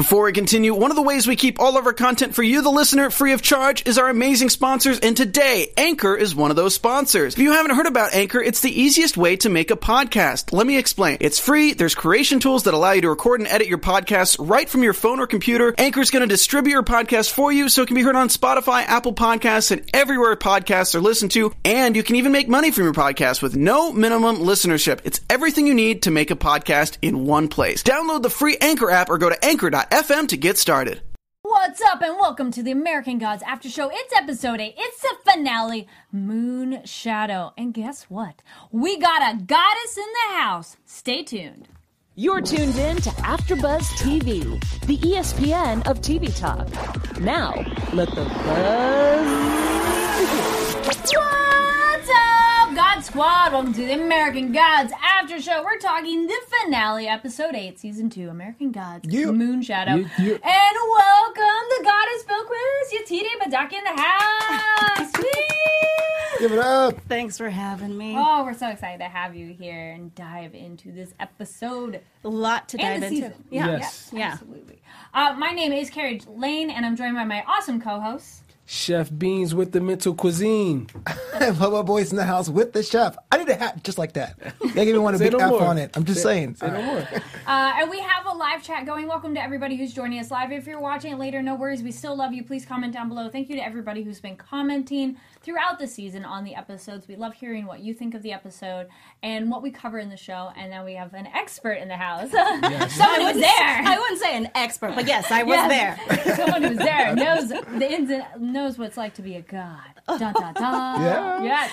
Before we continue, one of the ways we keep all of our content for you, the listener, free of charge is our amazing sponsors, and today, Anchor is one of those sponsors. If you haven't heard about Anchor, it's the easiest way to make a podcast. Let me explain. It's free, there's creation tools that allow you to record and edit your podcasts right from your phone or computer. Anchor's going to distribute your podcast for you so it can be heard on Spotify, Apple Podcasts, and everywhere podcasts are listened to, and you can even make money from your podcast with no minimum listenership. It's everything you need to make a podcast in one place. Download the free Anchor app or go to anchor.fm to get started. What's up, and welcome to the American Gods After Show. It's episode 8. It's the finale, Moon Shadow. And guess what? We got a goddess in the house. Stay tuned. You're tuned in to AfterBuzz TV, the ESPN of TV talk. Now, let the buzz begin. What's up, God Squad? Welcome to the American Gods After Show. We're talking the finale, episode 8, season 2, American Gods, Moon Shadow. And welcome the goddess Bilquis, Yetide Badaki in the house. Give it up. Thanks for having me. Oh, we're so excited to have you here and dive into this episode. A lot to dive into. Season. Yeah. Yes. Absolutely. My name is Carrie Lane, and I'm joined by my awesome co-host, Chef Beans with the mental cuisine. Bubba Boys in the house with the chef. I need a hat just like that. They give me one a big F on it. I'm just saying. Say no more. And we have a live chat going. Welcome to everybody who's joining us live. If you're watching it later, no worries. We still love you. Please comment down below. Thank you to everybody who's been commenting throughout the season on the episodes. We love hearing what you think of the episode and what we cover in the show. And then we have an expert in the house. Yes. Someone who's there. I wouldn't say an expert, but yes, I was there. Someone who's there knows the ins and knows what it's like to be a god. Dun, dun, dun. Yeah. Yes.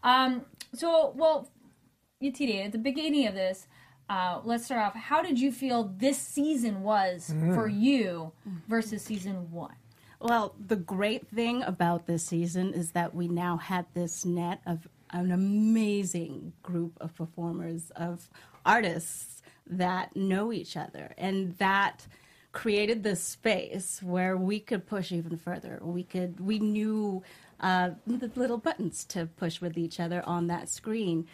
Yetide, at the beginning of this, let's start off. How did you feel this season was for you versus season 1? Well, the great thing about this season is that we now had this net of an amazing group of performers, of artists that know each other, and that created this space where we could push even further. We knew the little buttons to push with each other on that screen.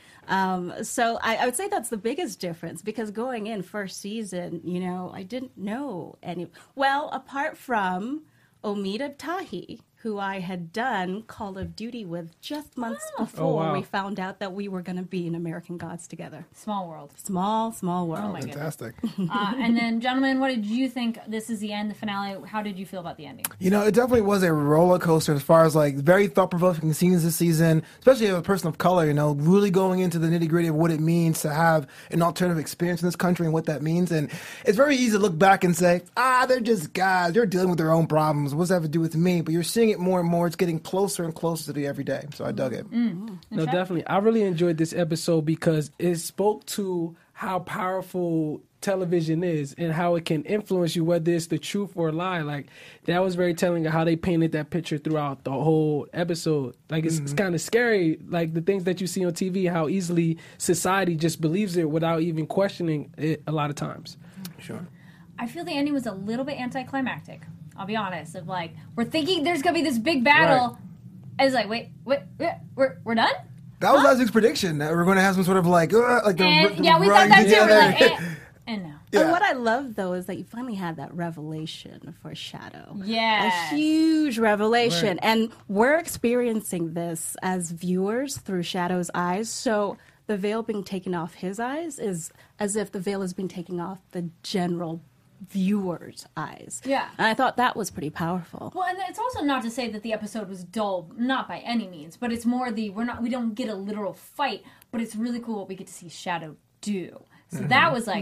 So I would say that's the biggest difference, because going in first season, I didn't know any. Well, apart from Omid Tahi, who I had done Call of Duty with just months before we found out that we were going to be in American Gods together. Small world. Small world. Oh my Fantastic. And then, gentlemen, what did you think? This is the end, the finale. How did you feel about the ending? It definitely was a roller coaster as far as very thought-provoking scenes this season, especially as a person of color, really going into the nitty-gritty of what it means to have an alternative experience in this country and what that means. And it's very easy to look back and say, they're just guys. They're dealing with their own problems. What's that have to do with me? But you're seeing it more and more. It's getting closer and closer to the everyday. So I dug it. No, definitely. I really enjoyed this episode because it spoke to how powerful television is and how it can influence you, whether it's the truth or a lie. That was very telling of how they painted that picture throughout the whole episode. It's kind of scary, the things that you see on TV, how easily society just believes it without even questioning it a lot of times. Sure. I feel the ending was a little bit anticlimactic. I'll be honest. Of we're thinking there's gonna be this big battle. Right. And it's we're done. That was Isaac's prediction that we're going to have some sort of we thought that too. We're and no. Yeah. And what I love, though, is that you finally had that revelation for Shadow. Yeah. A huge revelation. Right. And we're experiencing this as viewers through Shadow's eyes. So the veil being taken off his eyes is as if the veil has been taken off the general viewers' eyes. Yeah. And I thought that was pretty powerful. Well, and it's also not to say that the episode was dull, not by any means, but it's more we don't get a literal fight, but it's really cool what we get to see Shadow do. So that was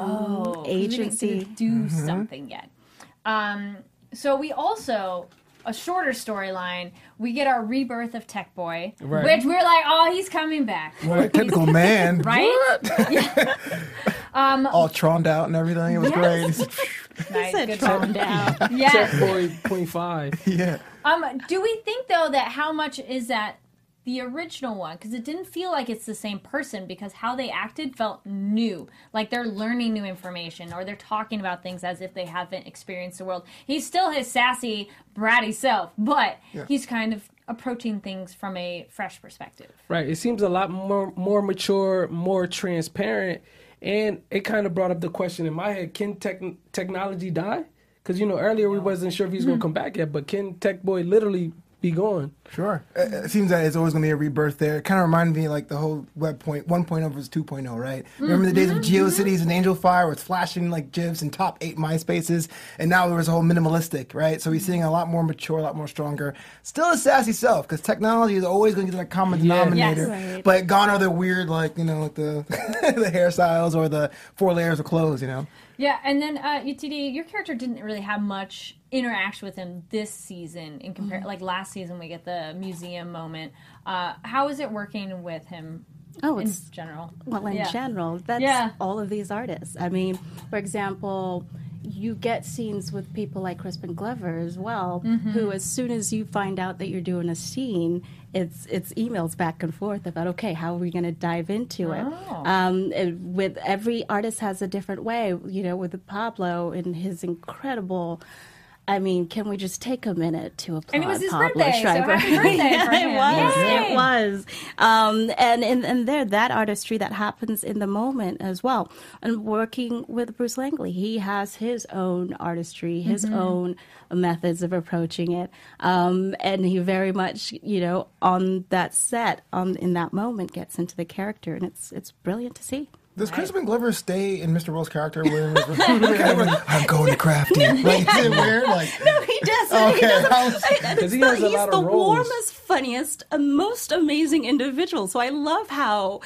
agency. We didn't do something yet. So we also, a shorter storyline, we get our rebirth of Tech Boy, which we're he's coming back. What a typical man. Right? What? Yeah. All troned out and everything. It was great. Nice, said good troned out. Yes. Tech Boy 0.5. Yeah. Do we think, though, that how much is that the original one? Because it didn't feel like it's the same person, because how they acted felt new. Like they're learning new information, or they're talking about things as if they haven't experienced the world. He's still his sassy, bratty self, but he's kind of approaching things from a fresh perspective. Right. It seems a lot more mature, more transparent. And it kind of brought up the question in my head, can technology die? Because, earlier we wasn't sure if he's going to come back yet, but can Tech Boy literally be gone? Sure. It seems that it's always going to be a rebirth there. It kind of reminded me like the whole web 1.0 versus 2.0, right? Remember the days of GeoCities and Angel Fire where it's flashing like GIFs and top 8 MySpaces, and now there was a whole minimalistic, right? So he's seeing a lot more mature, a lot more stronger. Still a sassy self, because technology is always going to get that common denominator. Yes. Right. But gone are the weird, like, like the the hairstyles or the 4 layers of clothes, Yeah, and then UTD, your character didn't really have much interaction with him this season in like last season we get the museum moment. How is it working with him in general? Well, in general, that's all of these artists. I mean, for example, you get scenes with people like Crispin Glover as well, who as soon as you find out that you're doing a scene, it's emails back and forth about, okay, how are we going to dive into it? With every artist has a different way, with Pablo and his incredible... I mean, can we just take a minute to applaud And it was his Pablo birthday, Schreiber? so happy birthday for him. It was. And there, that artistry that happens in the moment as well. And working with Bruce Langley, he has his own artistry, his own methods of approaching it. And he very much, on that set, in that moment, gets into the character. And it's brilliant to see. Does Crispin Glover stay in Mr. World's character? I'm going to Crafty. Like, is it weird? Like, no, he doesn't. Okay. He doesn't. Because he has a lot of He's the roles. warmest, funniest, and most amazing individual. So I love how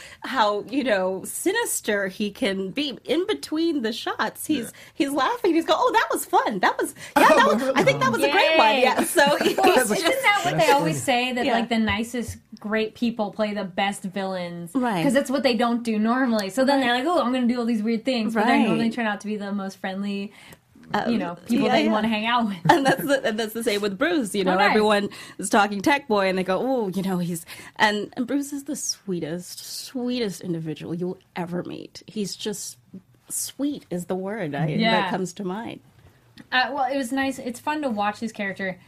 sinister he can be in between the shots. He's laughing. He's going, "Oh, that was fun. I think that was a great one." Yeah. So Isn't that what they always say, that like the nicest great people play the best villains, right? Because that's what they don't do normally. So then they're like, "Oh, I'm going to do all these weird things," but they normally turn out to be the most friendly, people that you want to hang out with. And that's the same with Bruce. Nice. Everyone is talking Tech Boy, and they go, "Oh, he's," and Bruce is the sweetest individual you'll ever meet. He's just sweet is the word that comes to mind. Well, it was nice. It's fun to watch his character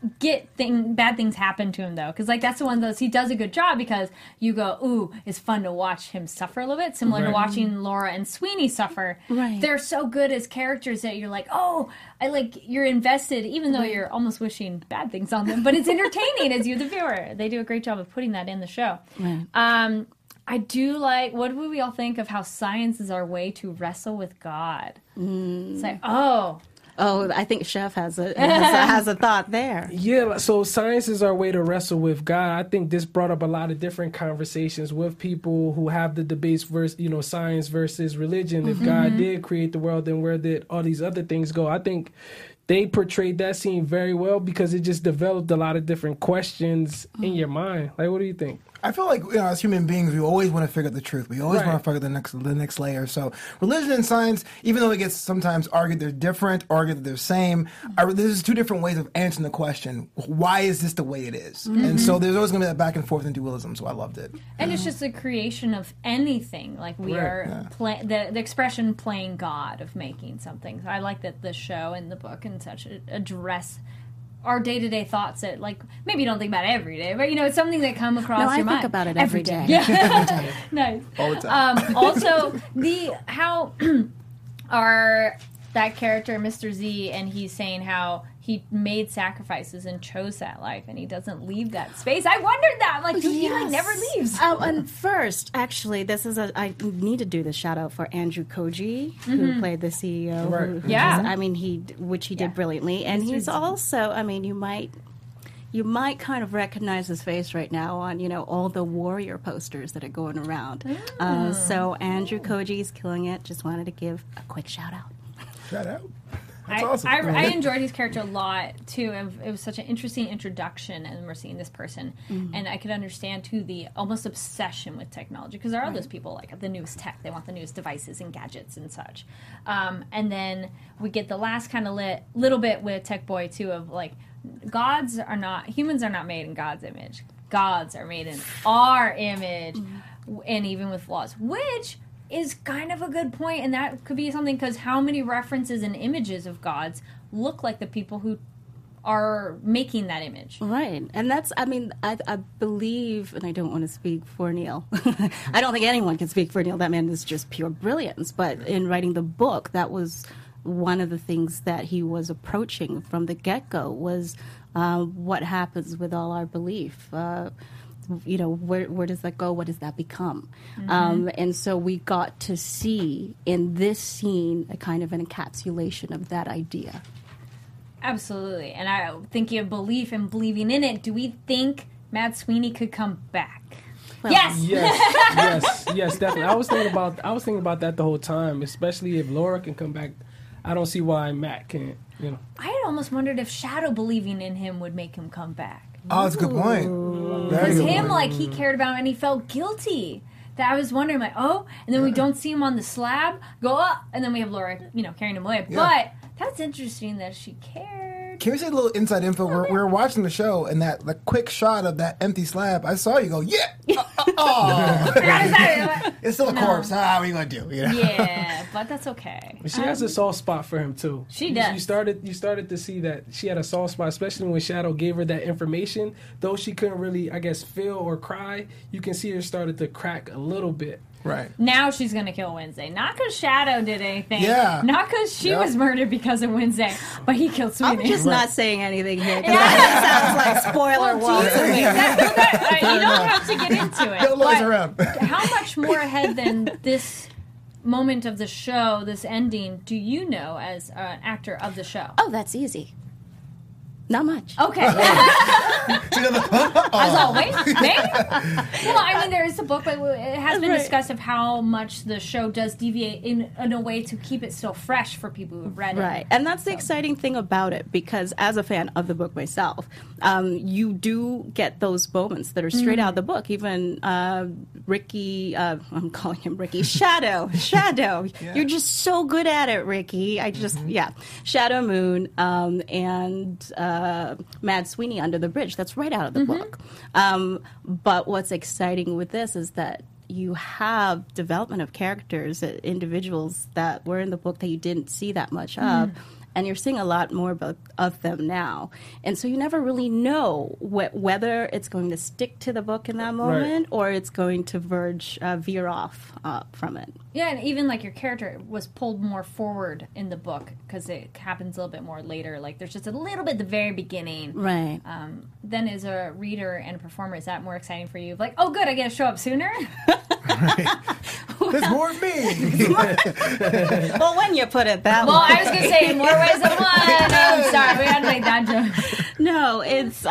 bad things happen to him, though, because like that's the one he does a good job, because you go, ooh, it's fun to watch him suffer a little bit, similar to watching Laura and Sweeney suffer. Right. They're so good as characters that you're like, oh, you're invested, even though you're almost wishing bad things on them, but it's entertaining as you, the viewer. They do a great job of putting that in the show. Right. I do like, what do we all think of how science is our way to wrestle with God? It's like, Oh, I think Chef has a thought there. Yeah, so science is our way to wrestle with God. I think this brought up a lot of different conversations with people who have the debates versus, science versus religion. If God did create the world, then where did all these other things go? I think they portrayed that scene very well, because it just developed a lot of different questions in your mind. Like, what do you think? I feel like as human beings, we always want to figure out the truth. We always want to figure the next layer. So religion and science, even though it gets sometimes argued they're different, argued that they're same, there's two different ways of answering the question. Why is this the way it is? And so there's always going to be that back and forth in dualism. So I loved it. and it's just the creation of anything. Like we are the expression playing God, of making something. So I like that the show and the book and such address our day-to-day thoughts that, like, maybe you don't think about it every day, but it's something that come across your mind. I think about it every day. Yeah. Nice. All the time. Also, how that character, Mr. Z, and he's saying how he made sacrifices and chose that life, and he doesn't leave that space. I wondered that. Like, he like never leaves. And first, actually, I need to do the shout out for Andrew Koji, who played the CEO. Right. Which he did brilliantly, and he's also, you might kind of recognize his face right now on, all the warrior posters that are going around. So Andrew Koji is killing it. Just wanted to give a quick shout out. Shout out. That's awesome. I enjoyed his character a lot, too. It was such an interesting introduction, and we're seeing this person. And I could understand, too, the almost obsession with technology, because there are those people, like, the newest tech. They want the newest devices and gadgets and such. And then we get the last kind of little bit with Tech Boy, too, of, like, humans are not made in God's image. Gods are made in our image, and even with flaws, which is kind of a good point, and that could be something, because how many references and images of gods look like the people who are making that image? Right. And that's, I believe, and I don't want to speak for Neil. I don't think anyone can speak for Neil. That man is just pure brilliance. But in writing the book, that was one of the things that he was approaching from the get-go was what happens with all our belief. Where does that go? What does that become? And so we got to see in this scene a kind of an encapsulation of that idea. Absolutely. And I thinking of belief and believing in it, do we think Mad Sweeney could come back? Well, Yes! Yes, definitely. I was thinking about that the whole time, especially if Laura can come back. I don't see why Matt can't, I had almost wondered if Shadow believing in him would make him come back. Oh, that's a good point. Very Because good him, point. he cared about him and he felt guilty. That I was wondering, and then we don't see him on the slab, go up, and then we have Laura, carrying him away. Yeah. But that's interesting that she cared. Can we say a little inside info? We were watching the show, and the quick shot of that empty slab, I saw you go, yeah! It's still a corpse. What are you going to do? Yeah, but that's okay. She has a soft spot for him too. She does. You started to see that she had a soft spot, especially when Shadow gave her that information. Though she couldn't really, I guess, feel or cry, you can see her started to crack a little bit. Right. Now she's going to kill Wednesday. Not because Shadow did anything. Yeah. Not because she was murdered because of Wednesday, but he killed Sweeney. I'm just not saying anything here because that sounds like spoiler warning. You don't have to get into it. No lies but around. How much more ahead than this moment of the show, this ending, do you know as an actor of the show? Oh, that's easy. Not much. Okay. As always, maybe. Well, I mean, there is a book, but it has been discussed of how much the show does deviate in a way to keep it still fresh for people who have read it. Right. And that's the exciting thing about it, because as a fan of the book myself, you do get those moments that are straight out of the book. Even Ricky, I'm calling him Ricky, Shadow. Yeah. You're just so good at it, Ricky. Shadow Moon and Mad Sweeney under the bridge. That's right out of the book. But what's exciting with this is that you have development of characters, individuals that were in the book that you didn't see that much of. And you're seeing a lot more of them now. And so you never really know whether it's going to stick to the book in that moment or it's going to veer off from it. Yeah, and even your character was pulled more forward in the book because it happens a little bit more later. There's just a little bit at the very beginning. Right. Then as a reader and a performer, is that more exciting for you? Oh, good, I get to show up sooner? There's more of me. Well, when you put it that way. Well, I was going to say in more ways than one. I'm sorry, we had to make that joke. No, it's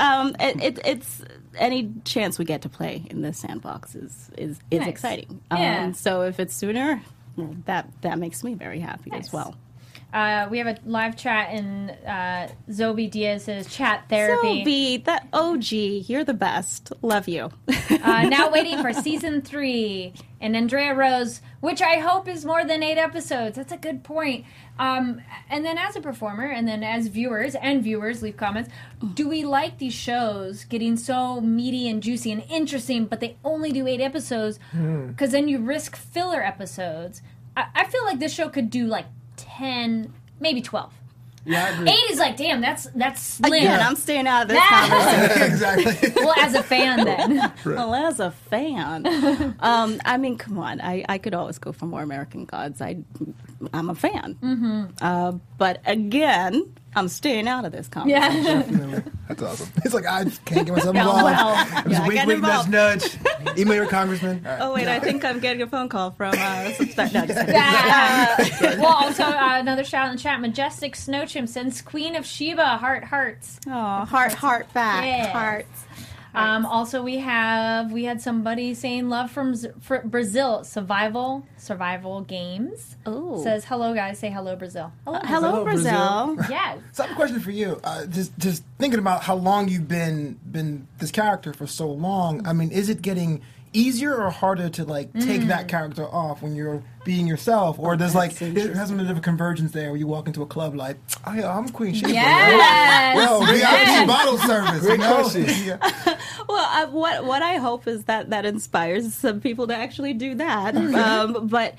any chance we get to play in this sandbox is Nice. exciting. Yeah. So if it's sooner, that makes me very happy Nice. as well. We have a live chat in Zoe Diaz's chat therapy. Zoe, that OG, you're the best. Love you. Now waiting for season 3. And Andrea Rose, which I hope is more than 8 episodes. That's a good point. And then as a performer, and then as viewers, leave comments. Do we like these shows getting so meaty and juicy and interesting, but they only do 8 episodes? Because then you risk filler episodes. I feel like this show could do 10, maybe 12. Yeah, I agree. 8 is damn, that's slim. Again, I'm staying out of this conversation. Exactly. Well, as a fan, then. Well, as a fan, I mean, come on. I could always go for more American Gods. I'm a fan. Mm-hmm. But again, I'm staying out of this conversation. Yeah. Definitely. That's awesome. It's I just can't get myself Yeah, involved. well, I'm just I wink, get wink, involved. nudge. Email your congressman. All right. Oh, wait, I think I'm getting a phone call from... no, just kidding. Well, also another shout out in the chat. Majestic Snowchim sends Queen of Sheba hearts. Oh, heart back. Yes. Hearts. Also, we had somebody saying love from Brazil. Survival games. Ooh. Says hello, guys. Say hello, Brazil. Hello, Hello, Brazil. Yes. So I have a question for you. Just thinking about how long you've been this character for so long. I mean, is it getting easier or harder to take that character off when you're being yourself, or does it has a bit of a convergence there where you walk into a club oh yeah, I'm Queen Sheba. Yes. Yo, reality bottle service. Great you know? question. Yeah. Well, what I hope is that inspires some people to actually do that. But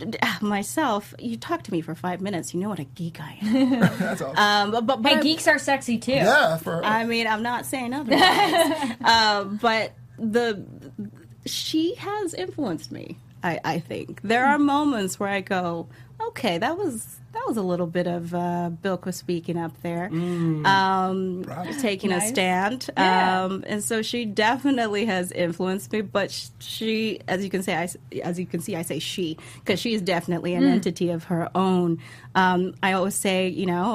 myself, you talk to me for 5 minutes, you know what a geek I am. That's awesome. Hey, geeks are sexy too. Yeah, I mean, I'm not saying otherwise. But she has influenced me. I think there are moments where I go, okay, that was that was a little bit of Bilquis speaking up there, taking a stand. Yeah. And so she definitely has influenced me. But she, as you can see, I say she because she is definitely an entity of her own. I always say,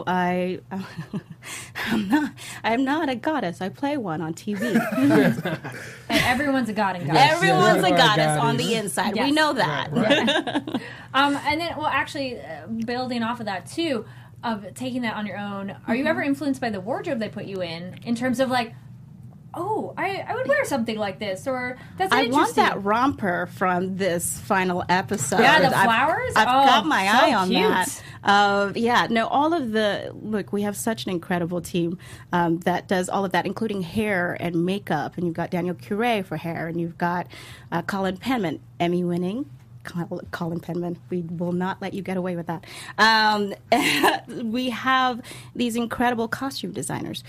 I'm not a goddess. I play one on TV. And everyone's a god and goddess. Everyone's a you are goddess goddess. on the inside. Yes. We know that. And then, well, actually, building off of that too, of taking that on your own, are you ever influenced by the wardrobe they put you in terms of like, oh, I would wear something like this, or that's I interesting. want that romper from this final episode. Yeah, the flowers? I've Oh, got my so eye on cute. that. All of look, we have such an incredible team that does all of that, including hair and makeup. And you've got Daniel Cure for hair, and you've got Colin Penman, Emmy-winning. Colin Penman, we will not let you get away with that. We have these incredible costume designers.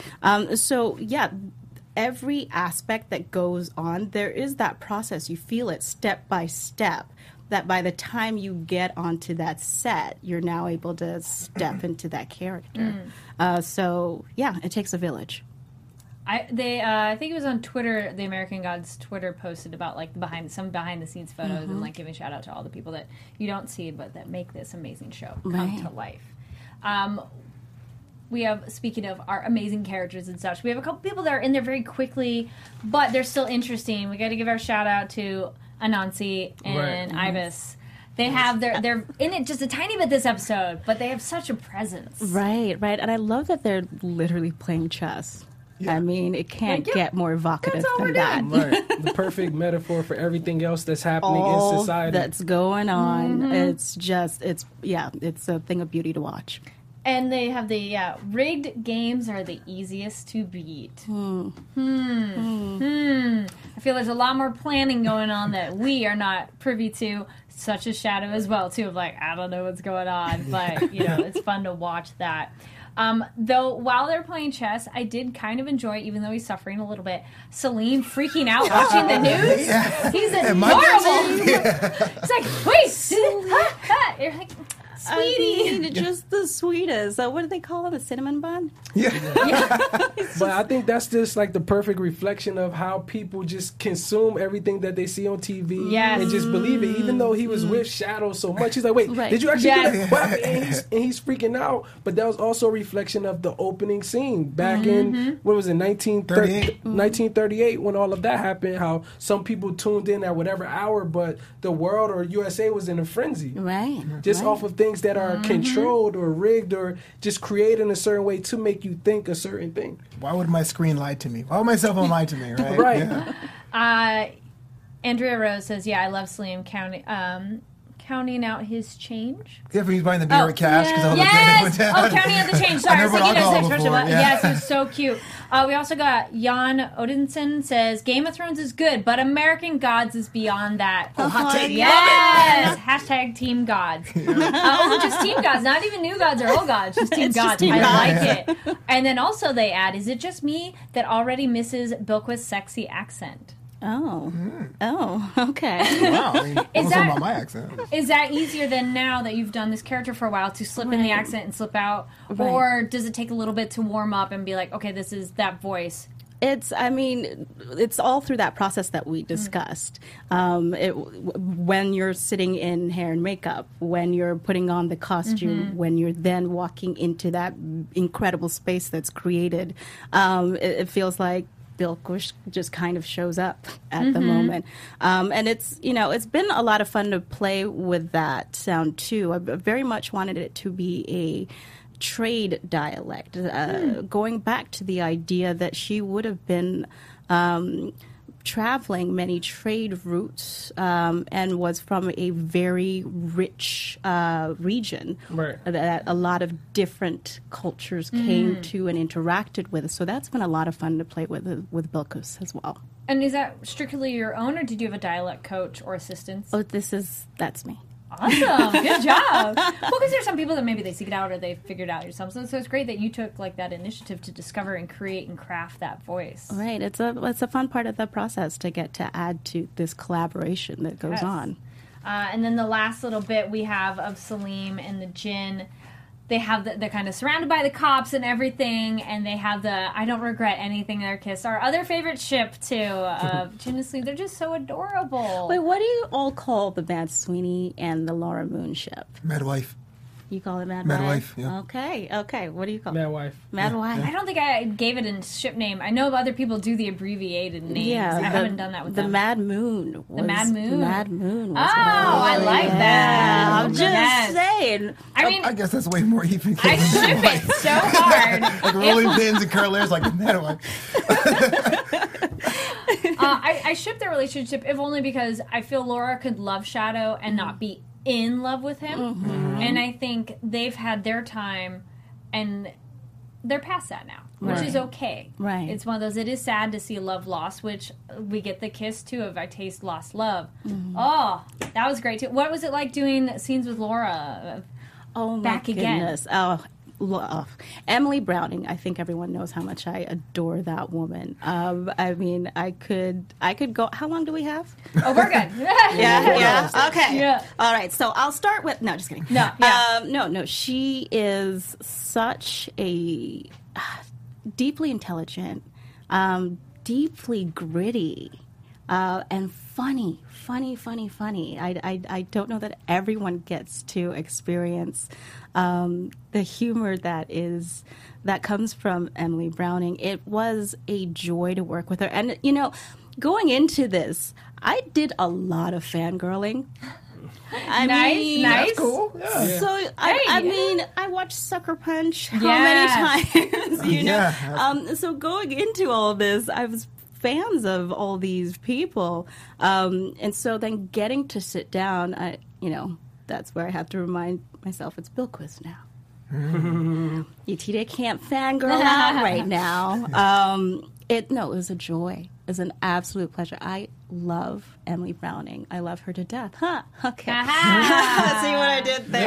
Every aspect that goes on, there is that process. You feel it step by step, that by the time you get onto that set, you're now able to step into that character. It takes a village. I think it was on Twitter. The American Gods Twitter posted about like behind the scenes photos and like giving shout out to all the people that you don't see but that make this amazing show come to life. We have, speaking of our amazing characters and such, we have a couple people that are in there very quickly, but they're still interesting. We got to give our shout out to Anansi and Ibis. They have they're in it just a tiny bit this episode, but they have such a presence. Right, and I love that they're literally playing chess. I mean, it can't get more evocative than that. Right. The perfect metaphor for everything else that's happening in society. That's going on. It's just, it's a thing of beauty to watch. And they have the rigged games are the easiest to beat. I feel there's a lot more planning going on that we are not privy to, such as Shadow as well, too, of like, I don't know what's going on, but, it's fun to watch that. Though, while they're playing chess, I did kind of enjoy, even though he's suffering a little bit, Salim freaking out watching the news. Yeah. He's adorable. He's like, wait, you're like, sweetie. I mean, just the sweetest. What do they call him? A cinnamon bun? But I think that's just like the perfect reflection of how people just consume everything that they see on TV and just believe it. Even though he was with Shadow so much, he's like, wait, did you actually do that? What happened? And he's freaking out. But that was also a reflection of the opening scene back in, what was it, 1938 when all of that happened, how some people tuned in at whatever hour, but the world or USA was in a frenzy. Right. Just off of things that are controlled or rigged or just created in a certain way to make you think a certain thing. Why would my screen lie to me? Why would my cell phone lie to me, right? Right. Yeah. Andrea Rose says, I love Salim counting out his change. Yeah, he's buying the beer with cash. Yes! Counting out the change. Sorry, I was thinking of his expression. Yeah. Yes, it was so cute. We also got Jan Odinson says, Game of Thrones is good, but American Gods is beyond that. Hot take. Yes! Hashtag Team Gods. Oh, just Team Gods, not even new gods or old gods, just Team Gods. I like it. And then also they add, is it just me that already misses Bilquis' sexy accent? Oh, okay. Wow. I mean, Is talking that- about my accent. Is that easier than now that you've done this character for a while to slip in the accent and slip out? Right. Or does it take a little bit to warm up and be like, okay, this is that voice? It's all through that process that we discussed. When you're sitting in hair and makeup, when you're putting on the costume, when you're then walking into that incredible space that's created, it feels like Bilquis just kind of shows up at the moment. And it's been a lot of fun to play with that sound too. I very much wanted it to be a trade dialect, going back to the idea that she would have been traveling many trade routes and was from a very rich region that a lot of different cultures came to and interacted with. So that's been a lot of fun to play with Bilquis as well. And is that strictly your own, or did you have a dialect coach or assistance? Oh, that's me. Awesome. Good job. Well, because there's some people that maybe they seek it out or they figured it out yourself. So it's great that you took like that initiative to discover and create and craft that voice. Right. It's a fun part of the process to get to add to this collaboration that goes on. And then the last little bit we have of Salim and the Jinn. they have they're kind of surrounded by the cops and everything, and they have the I don't regret anything their kiss. Our other favorite ship too, Jin and Sweeney. They're just so adorable. Wait, what do you all call the Mad Sweeney and the Laura Moon ship? Mad Wife. You call it Mad Wife, yeah. Okay. What do you call Mad it? Wife. Mad Wife. I don't think I gave it a ship name. I know other people do the abbreviated names. Yeah, I haven't done that with them. Mad Moon. The Mad Moon? The Mad Moon. Oh, I like that. I'm just Yes. saying. I mean, I guess that's way more even. I ship it so hard. Like rolling pins and curlers, like Mad Wife. I ship their relationship, if only because I feel Laura could love Shadow and not be in love with him. Mm-hmm. And I think they've had their time and they're past that now, which is okay. Right. It's one of those, it is sad to see love lost, which we get the kiss too of I Taste Lost Love. Mm-hmm. Oh, that was great too. What was it like doing scenes with Laura? Oh, my Back again. goodness. Emily Browning. I think everyone knows how much I adore that woman. I mean, I could go. How long do we have? Oh, we're good. Yeah. Okay. Yeah. All right. So I'll start with. No, just kidding. No, yeah. No. She is such a deeply intelligent, deeply gritty, and funny. I don't know that everyone gets to experience the humor that comes from Emily Browning. It was a joy to work with her. And, going into this, I did a lot of fangirling. Nice. That's cool. Yeah. So, I mean, I watched Sucker Punch how Yes. many times? Yeah. So going into all of this, I was fans of all these people. And so then getting to sit down, that's where I have to remind myself it's Bilquis now. Yetide can't fangirl out right now. It was a joy. It was an absolute pleasure. I love Emily Browning. I love her to death. Huh? Okay. See what I did there?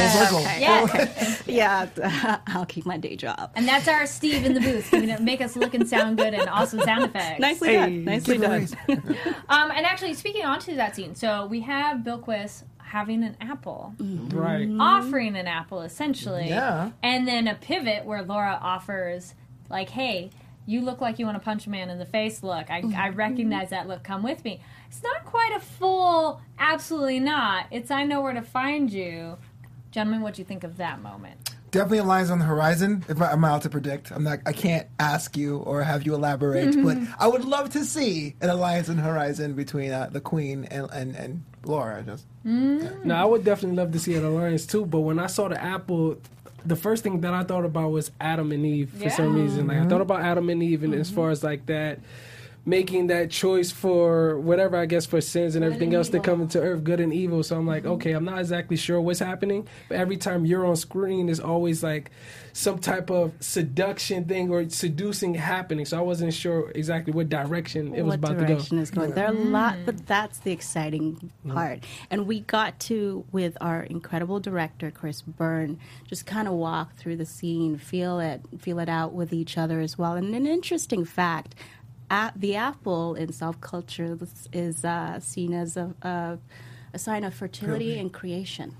Yeah. I'll keep my day job. And that's our Steve in the booth, make us look and sound good and awesome sound effects. Nicely done. Nicely done. And actually, speaking on to that scene, so we have Bilquis having an apple, Right. offering an apple essentially, Yeah. and then a pivot where Laura offers, like, "Hey, you look like you want to punch a man in the face. Look, I recognize that look. Come with me." It's not quite a full, absolutely not. It's I know where to find you, gentlemen. What do you think of that moment? Definitely lines on the horizon. If I'm out to predict, I can't ask you or have you elaborate, but I would love to see an alliance on the horizon between the Queen and Laura. No, I would definitely love to see an alliance too. But when I saw the apple, the first thing that I thought about was Adam and Eve for some reason. Like I thought about Adam and Eve, and as far as like that, making that choice for whatever, I guess, for sins and everything else that come into earth, good and evil. So I'm like, okay, I'm not exactly sure what's happening, but every time you're on screen, there's always like some type of seduction thing or seducing happening. So I wasn't sure exactly what direction it was about to go. Is going. There are a lot, but that's the exciting part. And we got to, with our incredible director, Chris Byrne, just kind of walk through the scene, feel it out with each other as well. And an interesting fact, the apple in South culture is seen as a sign of fertility and creation.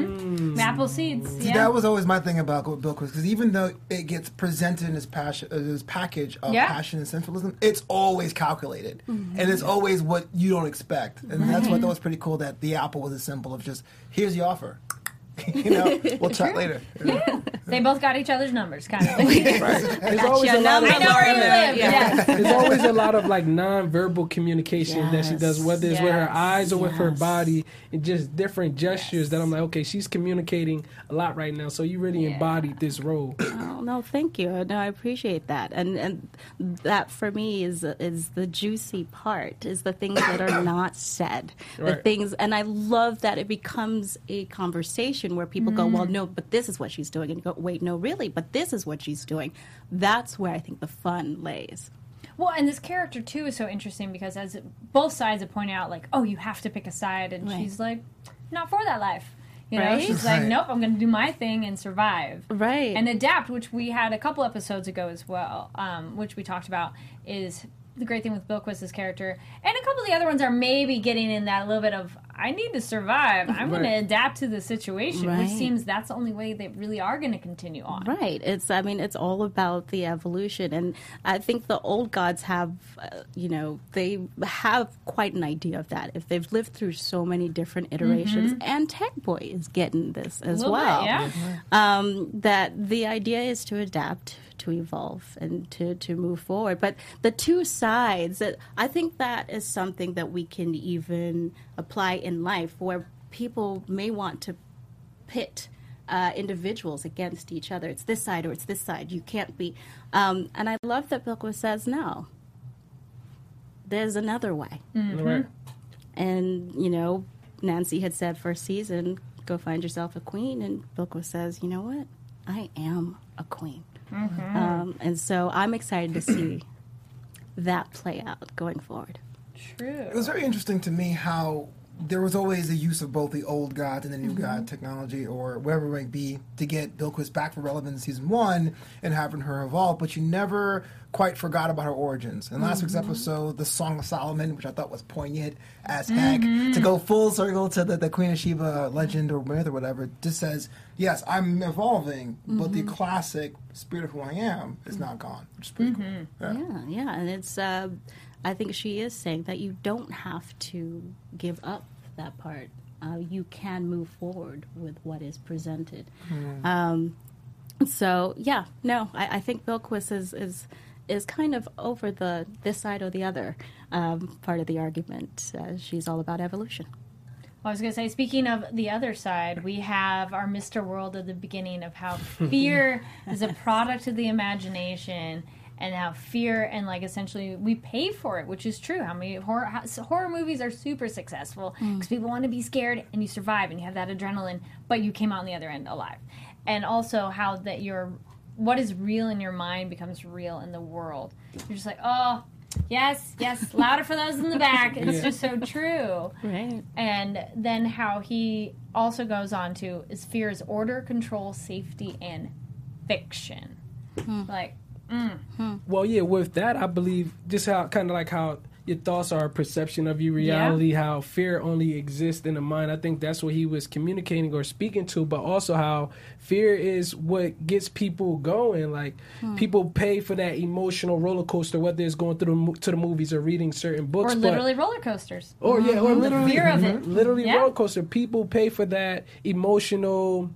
Apple seeds. See, that was always my thing about Bilquis, because even though it gets presented in his package of passion and sensualism, it's always calculated, and it's always what you don't expect, and that's what I thought was pretty cool. That the apple was a symbol of just here's the offer. We'll chat later. They both got each other's numbers, kind of. There's always a lot of I know where you live. Yeah. There's always a lot of like non-verbal communication that she does, whether it's with her eyes or with her body, and just different gestures that I'm like, okay, she's communicating a lot right now. So you really embodied this role. Oh, no, thank you. No, I appreciate that. And that for me is the juicy part, is the things that are not said. The things, and I love that it becomes a conversation where people go, well, no, but this is what she's doing. And you go, wait, no, really, but this is what she's doing. That's where I think the fun lays. Well, and this character, too, is so interesting because as both sides have pointed out, like, oh, you have to pick a side. And she's like, not for that life. You know, she's like, nope, I'm going to do my thing and survive. Right. And adapt, which we had a couple episodes ago as well, which we talked about, is the great thing with Bilquis's character, and a couple of the other ones are maybe getting in that little bit of, I need to survive. I'm going to adapt to the situation, which seems that's the only way they really are going to continue on. Right. It's all about the evolution. And I think the old gods have, they have quite an idea of that. If they've lived through so many different iterations, and Tech Boy is getting this as well. That the idea is to adapt, to evolve, and to move forward. But the two sides, I think that is something that we can even apply in life, where people may want to pit individuals against each other. It's this side or it's this side. You can't be. And I love that Bilquis says, no, there's another way. Right. And, Nancy had said first season, go find yourself a queen. And Bilquis says, you know what? I am a queen. And so I'm excited to see that play out going forward. True. It was very interesting to me how there was always the use of both the old gods and the new god technology, or whatever it might be, to get Bilquis back for relevance in season 1 and having her evolve, but you never quite forgot about her origins. In last week's episode, the Song of Solomon, which I thought was poignant as heck, to go full circle to the Queen of Sheba legend or myth or whatever, just says, yes, I'm evolving, but the classic spirit of who I am is not gone, which is pretty cool. Yeah. And it's, I think she is saying that you don't have to give up that part. You can move forward with what is presented. So, yeah, no, I think Bilquis is kind of over this side or the other part of the argument. She's all about evolution. Well, I was going to say, speaking of the other side, we have our Mr. World at the beginning of how fear is a product of the imagination, and how fear and, essentially we pay for it, which is true. How many horror movies are super successful because people want to be scared, and you survive and you have that adrenaline, but you came out on the other end alive. And also how that what is real in your mind becomes real in the world. You're just like, oh, yes, louder for those in the back. It's just so true. Right. And then how he also goes on to is fear is order, control, safety, and fiction. Well, yeah, with that, I believe just how your thoughts are a perception of your reality, how fear only exists in the mind. I think that's what he was communicating or speaking to, but also how fear is what gets people going. People pay for that emotional roller coaster, whether it's going through to the movies or reading certain books. Or literally roller coasters. Or literally, the fear of it. Literally roller coaster. People pay for that emotional,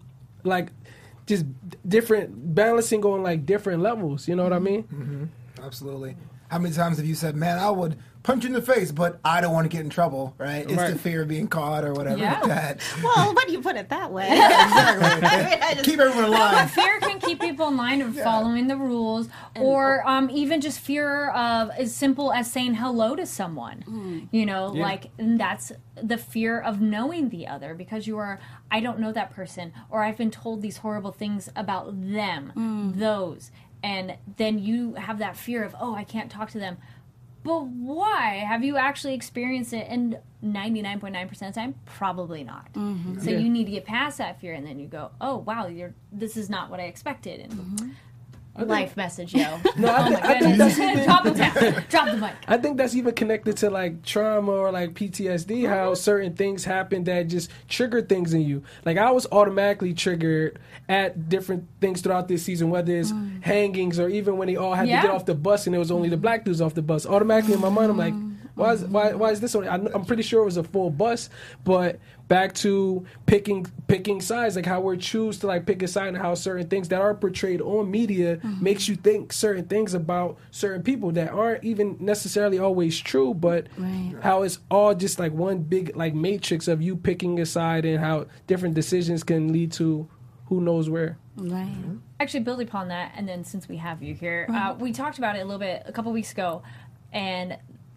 just different balancing on different levels. You know what I mean? Absolutely. How many times have you said, man, I would punch you in the face, but I don't want to get in trouble, right? It's the fear of being caught or whatever like that. Well, when you put it that way. Exactly. Keep everyone in line. But fear can keep people in line of following the rules, or even just fear of as simple as saying hello to someone. And that's the fear of knowing the other, because I don't know that person, or I've been told these horrible things about them, those. And then you have that fear of, I can't talk to them. But why? Have you actually experienced it? And 99.9% of the time, probably not. So you need to get past that fear, and then you go, oh, wow, this is not what I expected. And life message, yo. Oh my goodness. Drop the mic. I think that's even connected to trauma or PTSD, how certain things happen that just trigger things in you. I was automatically triggered at different things throughout this season, whether it's hangings or even when they all had to get off the bus and it was only the black dudes off the bus. Automatically in my mind, I'm like, why is this only? I'm pretty sure it was a full bus, but back to picking sides, how we choose to pick a side, and how certain things that are portrayed on media makes you think certain things about certain people that aren't even necessarily always true, but how it's all just one big matrix of you picking a side, and how different decisions can lead to who knows where. Right. Actually, building upon that, and then since we have you here, we talked about it a little bit a couple weeks ago, and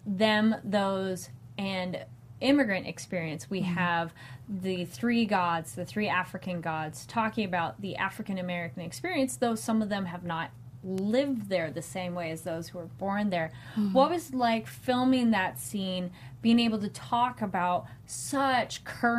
those, and immigrant experience. We have the three African gods, talking about the African American experience, though some of them have not lived there the same way as those who were born there. What was filming that scene, being able to talk about such current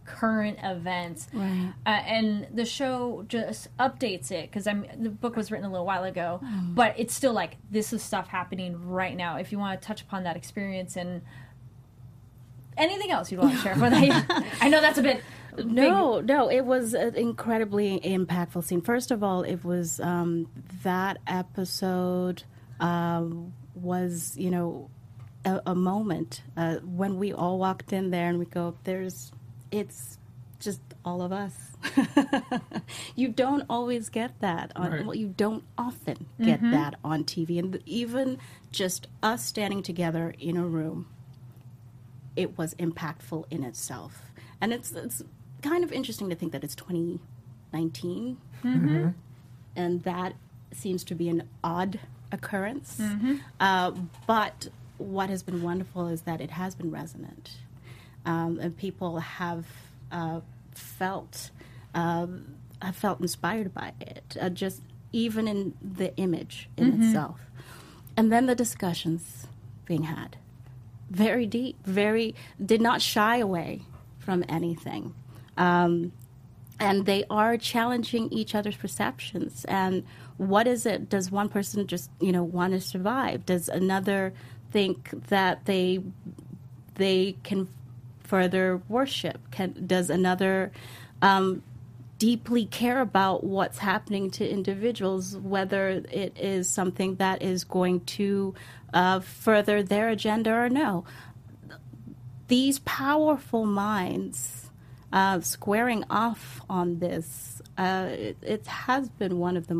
current events. Right. And the show just updates it because the book was written a little while ago, but it's still like, this is stuff happening right now. If you want to touch upon that experience and anything else you'd want to share with that. I know that's a bit big. No, it was an incredibly impactful scene. First of all, it was that episode was, a moment when we all walked in there and we go, it's just all of us. You don't always get that Right. well, you don't often get that on TV, and even just us standing together in a room, it was impactful in itself. And it's kind of interesting to think that it's 2019, and that seems to be an odd occurrence. But what has been wonderful is that it has been resonant, and people have felt inspired by it, just even in the image in itself. And then the discussions being had, very deep, did not shy away from anything. And they are challenging each other's perceptions. And what is it? Does one person just, want to survive? Does another think that they can further worship? Does another deeply care about what's happening to individuals, whether it is something that is going to further their agenda or no? These powerful minds squaring off on this, it has been one of the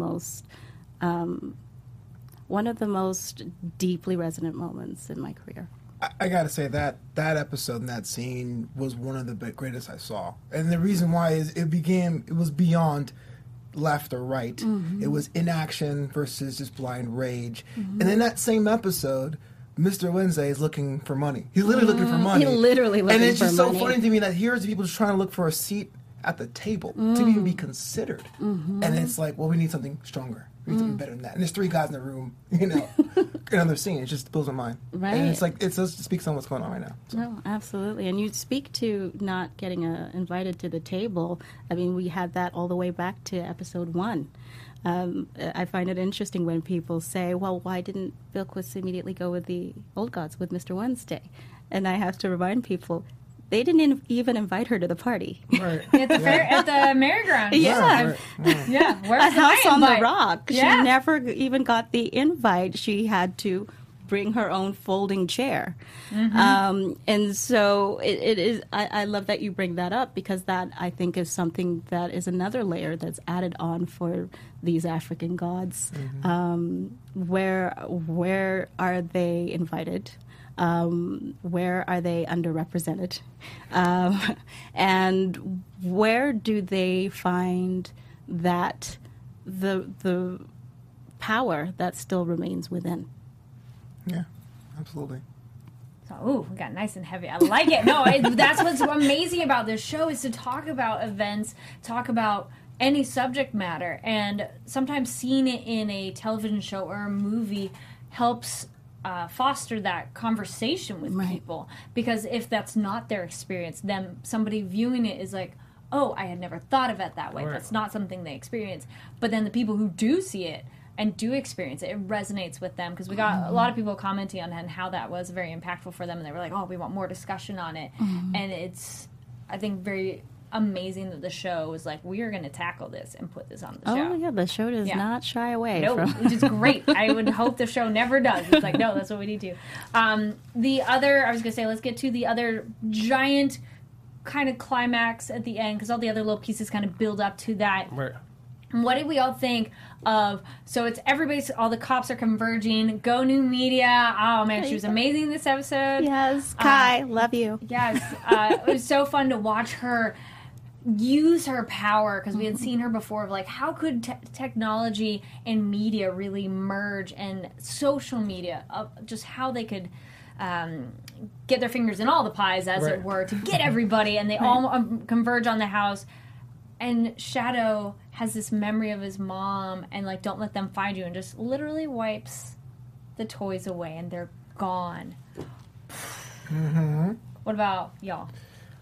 most deeply resonant moments in my career. I gotta say that episode and that scene was one of the greatest I saw, and the reason why is it was beyond left or right. It was inaction versus just blind rage. And in that same episode, Mr. Wednesday is looking for money. He's literally looking for money. He's literally looking for money. And it's just so funny to me that here's people just trying to look for a seat at the table to even be considered. And it's like, well, we need something stronger. We need something better than that. And there's three guys in the room, another scene. It just blows my mind. Right. And it's like, it just speaks on what's going on right now. So. No, absolutely. And you speak to not getting invited to the table. I mean, we had that all the way back to episode 1. I find it interesting when people say, well, why didn't Bilquis immediately go with the Old Gods, with Mr. Wednesday? And I have to remind people, they didn't even invite her to the party. Right. At the fair, at the merry-go-round. Yeah. Yeah. Where's A House on the invite? Rock. Yeah. She never even got the invite. She had to bring her own folding chair. And so it is, I love that you bring that up, because that, I think, is something that is another layer that's added on for these African gods. Where are they invited? Where are they underrepresented? And where do they find that the power that still remains within? Yeah, absolutely. So, ooh, we got nice and heavy. I like it. No, that's what's amazing about this show, is to talk about events, talk about any subject matter, and sometimes seeing it in a television show or a movie helps foster that conversation with people. Because if that's not their experience, then somebody viewing it is like, oh, I had never thought of it that way. Right. That's not something they experience. But then the people who do see it and do experience it, it resonates with them, because we got a lot of people commenting on how that was very impactful for them, and they were like, oh, we want more discussion on it. And it's, I think, very amazing that the show was like, we are going to tackle this and put this on the show. Oh, yeah, the show does not shy away No, from... which is great. I would hope the show never does. It's like, no, that's what we need to. The other, I was going to say, let's get to the other giant kind of climax at the end, because all the other little pieces kind of build up to that. Right. What did we all think of? So it's all the cops are converging. Go New Media. Oh man, she was amazing this episode. Yes, Kai, love you. Yes, it was so fun to watch her use her power, because we had seen her before of like, how could technology and media really merge, and social media, just how they could get their fingers in all the pies, as it were, to get everybody, and they all converge on the house. And Shadow has this memory of his mom, and like, don't let them find you, and just literally wipes the toys away, and they're gone. What about y'all?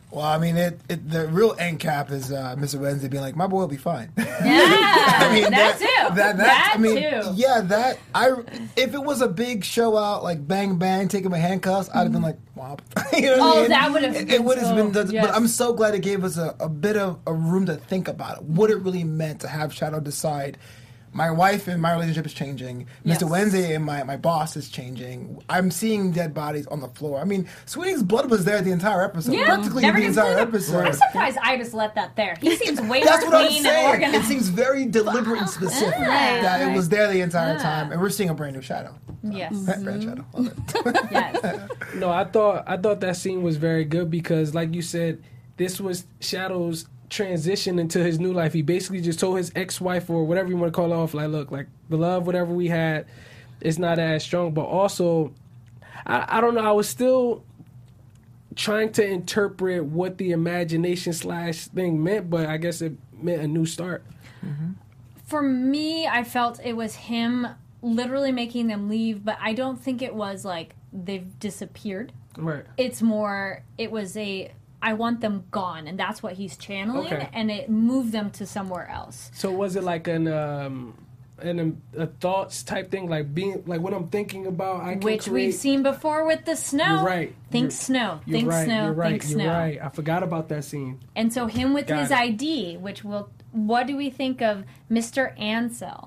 Well, I mean, the real end cap is Mr. Wednesday being like, "My boy will be fine." Yeah, I mean, that too. That too. Yeah, if it was a big show out like Bang Bang, taking my handcuffs, I'd have been like, "Womp." You know what I mean? That would have. It would have been. Yes. But I'm so glad it gave us a bit of a room to think about it. What it really meant to have Shadow decide. My wife and my relationship is changing. Yes. Mr. Wednesday and my boss is changing. I'm seeing dead bodies on the floor. I mean, Sweeney's blood was there the entire episode. Yeah, Practically never the entire gets episode. I'm surprised Ibis let that there. He seems way That's more what I'm clean and saying. organized. It seems very deliberate and specific that it was there the entire Yeah. time. And we're seeing a brand new Shadow. Yes. Brand Shadow. Love it. Yes. No, I thought that scene was very good because, like you said, this was Shadow's transition into his new life. He basically just told his ex-wife or whatever you want to call her off, like, look, like the love, whatever we had, is not as strong. But also, I don't know. I was still trying to interpret what the imagination / thing meant, but I guess it meant a new start. For me, I felt it was him literally making them leave, but I don't think it was like they've disappeared. Right. It's more, it was I want them gone, and that's what he's channeling, Okay. and it moved them to somewhere else. So was it like a thoughts type thing, like being like what I'm thinking about? I can Which create... we've seen before with the snow. You're right. Think snow. You're Think right. snow. You're right. Think You're snow. right. I forgot about that scene. And so him with Got his it. ID, which will. What do we think of Mr. Ansel?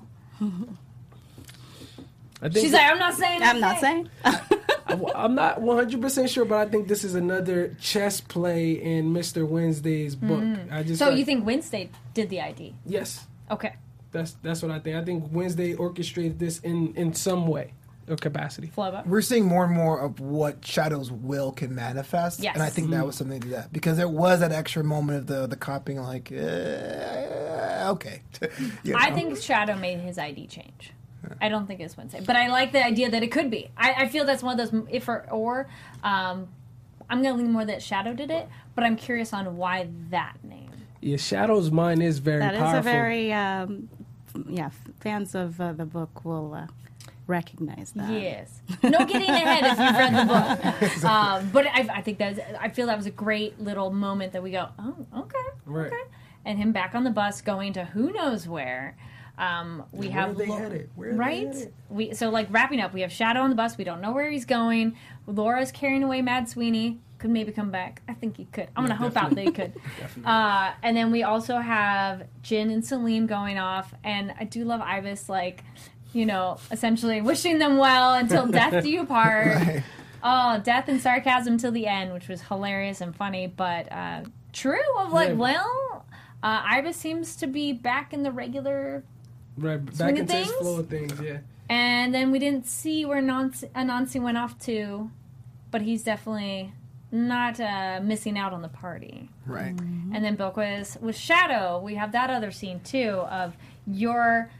I think She's like, I'm not saying. I'm not saying. I'm not 100% sure, but I think this is another chess play in Mr. Wednesday's book. I just So you think Wednesday did the ID? Yes, Okay. that's what I think. I think Wednesday orchestrated this in some way or capacity. Flubba. We're seeing more and more of what Shadow's will can manifest. Yes. And I think that was something to that. Because there was that extra moment of the cop being like, okay. You I know? think Shadow made his ID change. I don't think it's Wednesday, but I like the idea that it could be. I feel that's one of those if or. I'm gonna lean more that Shadow did it, but I'm curious on why that name. Yeah, Shadow's mind is very That is powerful. a very, fans of the book will recognize that. Yes, no getting ahead if you've read the book. But I think I feel that was a great little moment that we go, oh, okay, Right. okay, and him back on the bus going to who knows where. We have Where are they headed? Where are they right. headed? So like wrapping up, we have Shadow on the bus. We don't know where he's going. Laura's carrying away Mad Sweeney. Could maybe come back. I think he could. I'm gonna hope out they could. And then we also have Jin and Salim going off, and I do love Ibis, like, essentially wishing them well until death do you part. Right. Oh, death and sarcasm till the end, which was hilarious and funny, but true. Of like, Ibis seems to be back in the regular. Right, back Swing of into his things? flow of things, yeah. And then we didn't see where Anansi went off to, but he's definitely not missing out on the party. Right. And then Bilquis with Shadow, we have that other scene too of their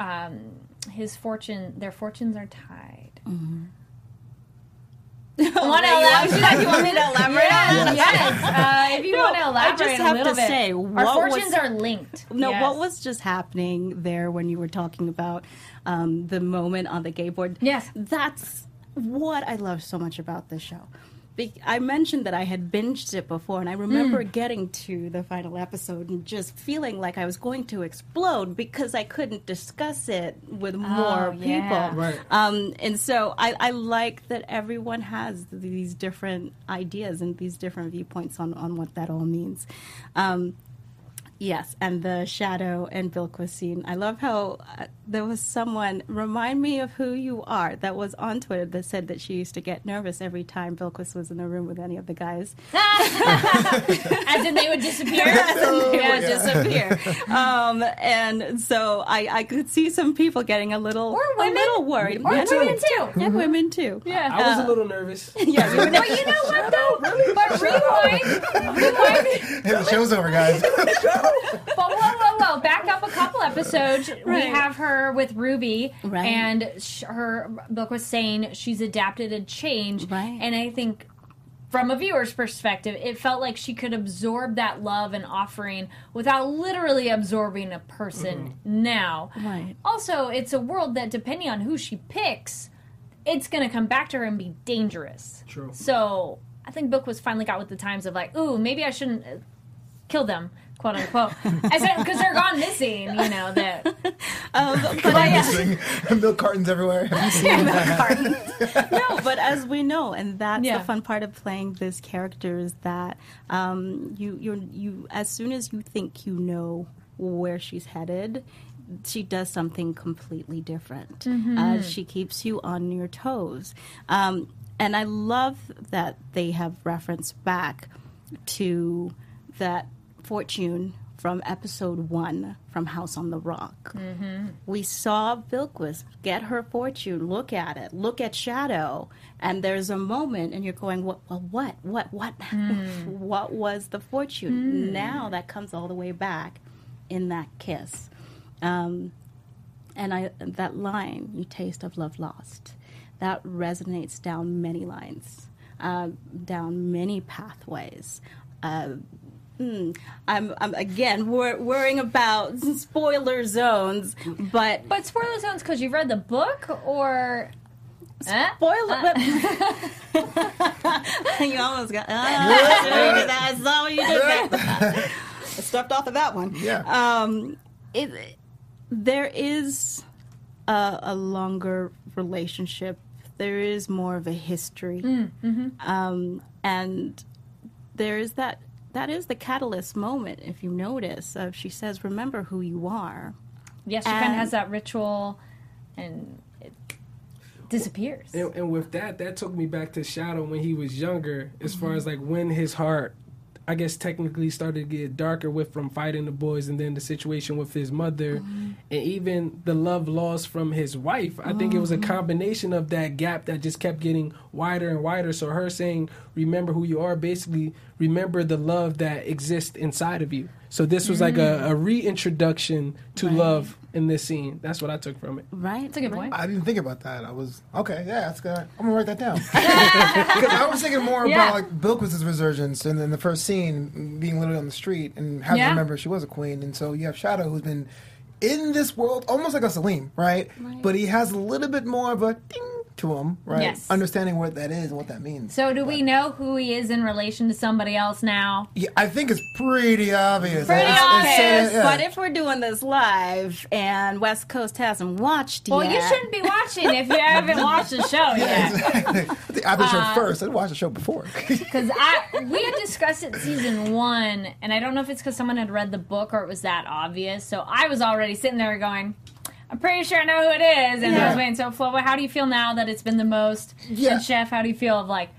fortunes are tied. Want to elaborate? You want me to elaborate on that? Yes. If you want to elaborate I just have a little to bit. say, our what fortunes was- are linked. No, Yes. what was just happening there when you were talking about the moment on the gay board? Yes. That's what I love so much about this show. I mentioned that I had binged it before, and I remember getting to the final episode and just feeling like I was going to explode because I couldn't discuss it with more yeah. people. Right. And so I like that everyone has these different ideas and these different viewpoints on what that all means. Yes, and the Shadow and Bilquis scene. I love how there was someone, remind me of who you are, that was on Twitter that said that she used to get nervous every time Bilquis was in a room with any of the guys. As in they would disappear? Disappear. And so I could see some people getting a little worried. Or Yeah, women too. Yeah, women too. Yeah. I was a little nervous. Yeah, But you know what though? But rewind. Hey, the show's over, guys. But whoa. Back up a couple episodes. We Right. have her with Ruby. Right. And her book was saying she's adapted and changed. Right. And I think from a viewer's perspective, it felt like she could absorb that love and offering without literally absorbing a person now. Right. Also, it's a world that, depending on who she picks, it's going to come back to her and be dangerous. True. So I think Bilquis finally got with the times of like, ooh, maybe I shouldn't kill them, quote unquote. I said because they're gone missing, you know that. Missing milk cartons everywhere. Have you seen that? No, but as we know, and that's Yeah. the fun part of playing this character is that you as soon as you think you know where she's headed, she does something completely different. She keeps you on your toes, and I love that they have referenced back to that fortune from episode 1 from House on the Rock. We saw Bilquis get her fortune, look at it, look at Shadow, and there's a moment and you're going, what was the fortune? Now that comes all the way back in that kiss. And that line, "You taste of love lost," that resonates down many lines, down many pathways. I'm again worrying about spoiler zones, but spoiler zones because you've read the book, or spoiler. You almost got. I saw you did that. I stepped off of that one. Yeah. There is a longer relationship. There is more of a history, and there is that. That is the catalyst moment, if you notice, of she says, "Remember who you are." yes, she kind of has that ritual, and it disappears. And with that took me back to Shadow when he was younger, as far as like when his heart, I guess technically started to get darker with from fighting the boys, and then the situation with his mother, and even the love lost from his wife. I think it was a combination of that gap that just kept getting wider and wider. So her saying, "Remember who you are," basically remember the love that exists inside of you. So this was like a reintroduction to love in this scene. That's what I took from it. Right. That's a good point. I didn't think about that. I was okay. Yeah, that's good. I'm gonna write that down because I was thinking more about like Bilquis's resurgence and then the first scene being literally on the street and having to remember she was a queen. And so you have Shadow who's been in this world almost like a Salim, right? But he has a little bit more of a ding to him, right? Yes. Understanding what that is and what that means. So do we know who he is in relation to somebody else now? Yeah, I think it's pretty obvious. Pretty obvious, But if we're doing this live and West Coast hasn't watched Well, yet, you shouldn't be watching if you haven't watched the show yet. Exactly. I think I watched the show first. I didn't watch the show before. Because we had discussed it season 1, and I don't know if it's because someone had read the book or it was that obvious. So I was already sitting there going, I'm pretty sure I know who it is. And I was waiting. So, Flo, how do you feel now that it's been the most? Yeah. And Chef, how do you feel of like?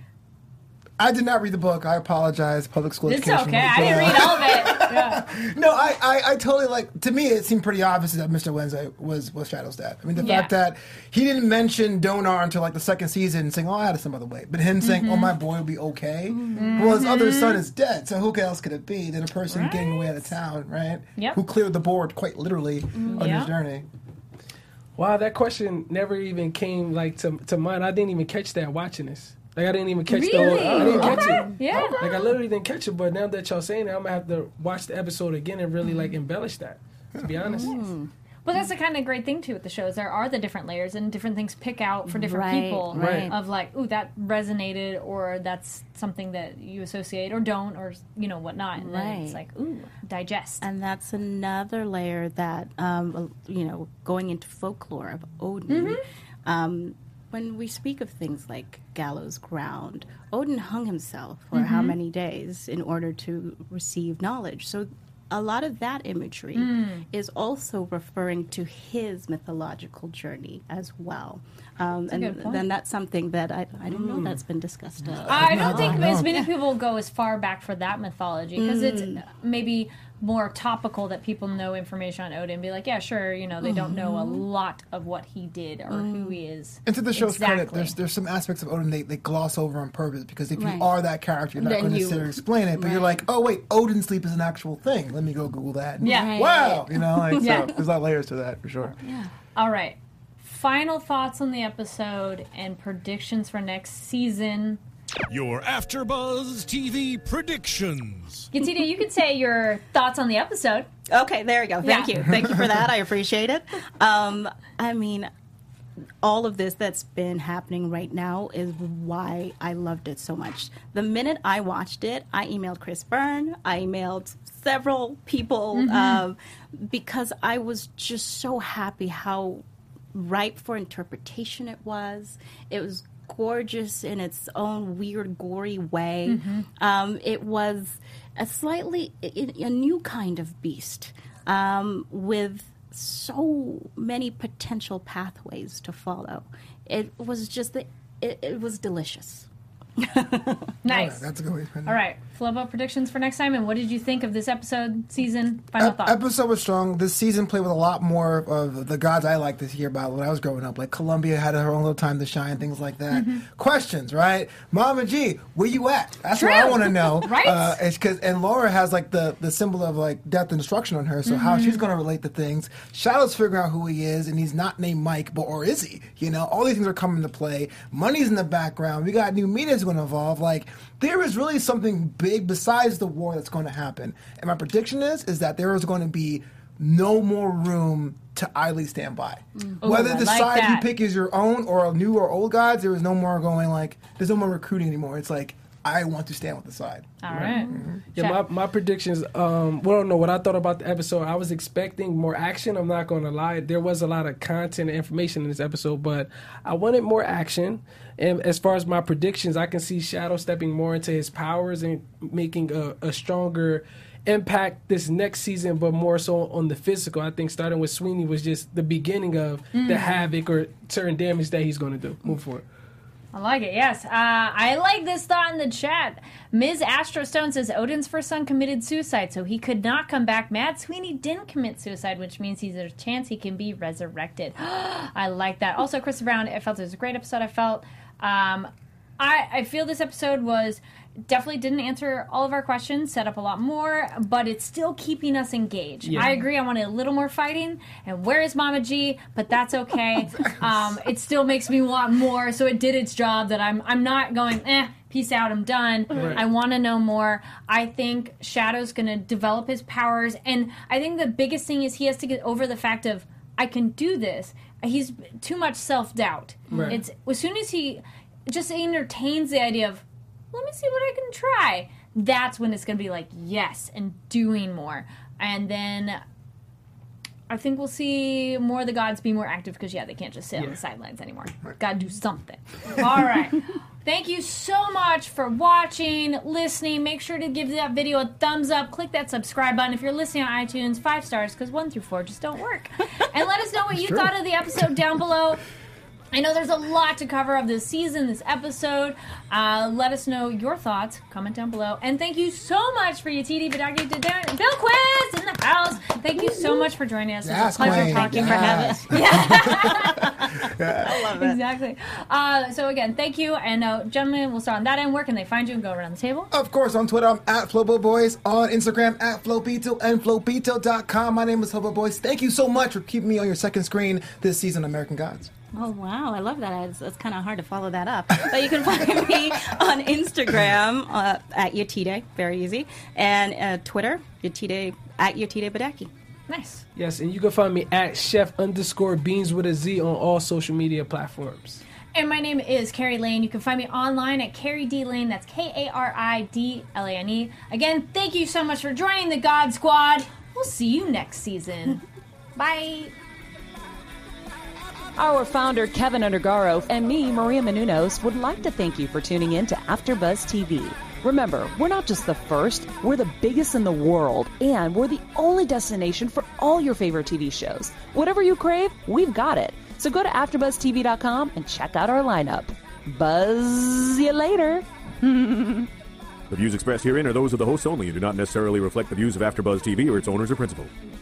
I did not read the book. I apologize. Public school It's education. okay. I didn't read all of it. Yeah. No, I totally like. To me, it seemed pretty obvious that Mr. Wednesday was Shadow's dad. I mean, the fact that he didn't mention Donar until like the second season, saying, "Oh, I had some other way," but him saying, "Oh, my boy will be okay." Well, his other son is dead, so who else could it be than a person getting away out of town, right? Yep. Who cleared the board quite literally on his journey. Wow, that question never even came like to mind. I didn't even catch that watching this. Like I didn't even catch the whole. I didn't catch it. Yeah. Like I literally didn't catch it. But now that y'all saying it, I'm gonna have to watch the episode again and really like embellish that. To be honest. Well, that's the kind of great thing too with the shows. There are the different layers and different things pick out for different Right, people. right. Of like, ooh, that resonated, or that's something that you associate or don't, or whatnot. And then it's Right. like, ooh, digest. and that's another layer that going into folklore of Odin. When we speak of things like gallows ground, Odin hung himself for how many days in order to receive knowledge. So a lot of that imagery is also referring to his mythological journey as well. And good point. then that's something that I don't know that's been discussed. I don't think as many people go as far back for that mythology because it's maybe more topical that people know information on Odin and be like, yeah, sure, they don't know a lot of what he did or who he is. And to the show's credit, Exactly. there's some aspects of Odin they gloss over on purpose because if Right. you are that character, you're not Then going to you- necessarily explain it. But you're like, oh wait, Odin sleep is an actual thing. Let me go Google that. Yeah. Right. Wow. Yeah. So there's a lot of layers to that for sure. All right. Final thoughts on the episode and predictions for next season. Your AfterBuzz TV predictions. Yatina, you could say your thoughts on the episode. Okay, there we go. Thank Yeah. you. Thank you for that. I appreciate it. I mean, all of this that's been happening right now is why I loved it so much. The minute I watched it, I emailed Chris Byrne, I emailed several people because I was just so happy how ripe for interpretation it was. It was gorgeous in its own weird, gory way. It was a new kind of beast with so many potential pathways to follow. It was just it was delicious. Nice. That's a good way to spend it. All right, Flobo, predictions for next time, and what did you think of this episode, season, final thoughts? Episode was strong. This season played with a lot more of the gods I liked to hear about when I was growing up. Like Columbia had her own little time to shine, things like that. Questions, right? Mama G, where you at? That's what I want to know. Right? And Laura has like the symbol of like death and destruction on her, so how she's going to relate to things. Shadow's figuring out who he is, and he's not named Mike, or is he? You know, all these things are coming into play. Money's in the background. We got new media's going to evolve. Like, there is really something big besides the war that's going to happen. And my prediction is that there is going to be no more room to idly stand by. Whether the side you pick is your own or new or old gods, there is no more going like, there's no more recruiting anymore. It's like, I want to stand with the side. All right. Yeah, my predictions, what I thought about the episode, I was expecting more action. I'm not going to lie. There was a lot of content and information in this episode, but I wanted more action. And as far as my predictions, I can see Shadow stepping more into his powers and making a stronger impact this next season, but more so on the physical. I think starting with Sweeney was just the beginning of the havoc or certain damage that he's going to do. Move forward. I like it, yes. I like this thought in the chat. Ms. Astrostone says Odin's first son committed suicide, so he could not come back. Mad Sweeney didn't commit suicide, which means there's a chance he can be resurrected. I like that. Also, Chris Brown, I felt it was a great episode. I feel this episode was definitely didn't answer all of our questions, set up a lot more, but it's still keeping us engaged. Yeah. I agree. I wanted a little more fighting. And where is Mama G? But that's okay. It still makes me want more. So it did its job. That I'm not going, peace out, I'm done. Right. I want to know more. I think Shadow's going to develop his powers, and I think the biggest thing is he has to get over the fact of, I can do this. He's too much self-doubt. Right. It's as soon as he just entertains the idea of, let me see what I can try, that's when it's going to be like, yes, and doing more. And then I think we'll see more of the gods be more active because, they can't just sit on the sidelines anymore. Got to do something. All right. Thank you so much for watching, listening. Make sure to give that video a thumbs up. Click that subscribe button. If you're listening on iTunes, 5 stars, because 1 through 4 just don't work. And let us know what you thought of the episode down below. I know there's a lot to cover of this season, this episode. Let us know your thoughts. Comment down below. And thank you so much for your TD Badaki Bill Quiz in the house. Thank you so much for joining us. It was a pleasure. Thank you for having us. I love it. Exactly. So again, thank you. And gentlemen, we'll start on that end. Where can they find you and go around the table? Of course, on Twitter, I'm at FloboBoys. On Instagram, at Flopito and Flopito.com. My name is FloboBoys. Thank you so much for keeping me on your second screen this season of American Gods. Oh, wow. I love that. It's kind of hard to follow that up. But you can find me on Instagram at Yatide, very easy, and Twitter, Yatide, at Yatide Badaki. Nice. Yes, and you can find me at chef_beans with a Z on all social media platforms. And my name is Carrie Lane. You can find me online at Carrie D Lane. That's KARIDLANE. Again, thank you so much for joining the God Squad. We'll see you next season. Bye. Our founder, Kevin Undergaro, and me, Maria Menounos, would like to thank you for tuning in to AfterBuzz TV. Remember, we're not just the first, we're the biggest in the world, and we're the only destination for all your favorite TV shows. Whatever you crave, we've got it. So go to AfterBuzzTV.com and check out our lineup. Buzz you later. The views expressed herein are those of the hosts only and do not necessarily reflect the views of AfterBuzz TV or its owners or principals.